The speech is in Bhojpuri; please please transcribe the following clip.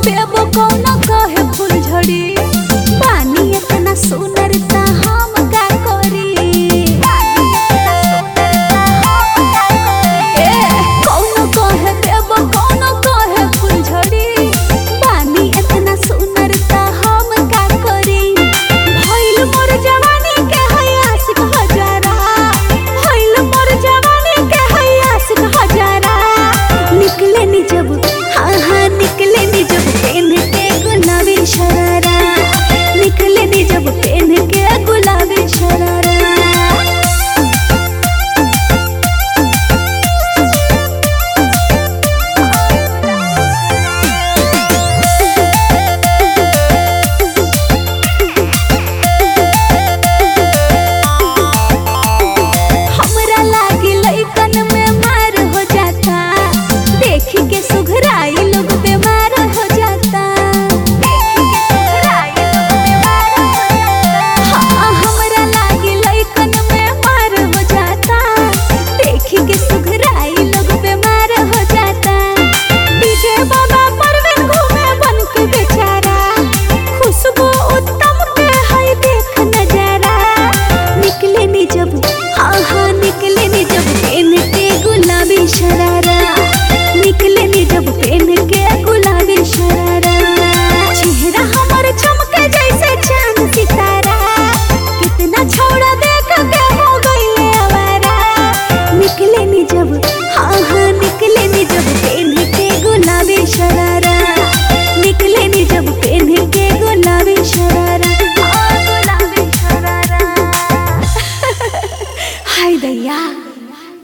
देबो कौनो कहे फुलझड़ी पानी इतना सुंदरता हम का करी कौनो कहे देबो कौनो कहे फुलझड़ी पानी इतना सुंदरता हम का करी भइल मोर जवानी के है आशिक हजारा भइल मोर जवानी के है आशिक हजारा निकले नी जब हाँ निकले नी जब पेन के गुलाबी शरारा निकले नी जब पेन के गुलाबी शरारा हमरा लागी लइकन में मार हो जाता देख के सुघराई लोग बीमार हो जाता हाँ हमरा लागी लइकन में मार हो जाता देख के सुघराई लोग बीमार हो जाता डीजे बाबा परवीन घूमे बन के बेचारा खुशबू उत्तम के है देख नजारा निकले नी जब हाँ निकले नी जब पेन के गुलाबी शरारा निकले नी जब पेन के गुलाबी शरारा चेहरा हमार चमके जैसे चांद सितारा कितना छोड़ा देख के हो गईले आवारा निकले नी जब हाँ निकले नी जब पेन के गुलाबी शरारा निकले नी जब पेन के गुलाबी शरारा गुलाबी शरारा हाय दैया।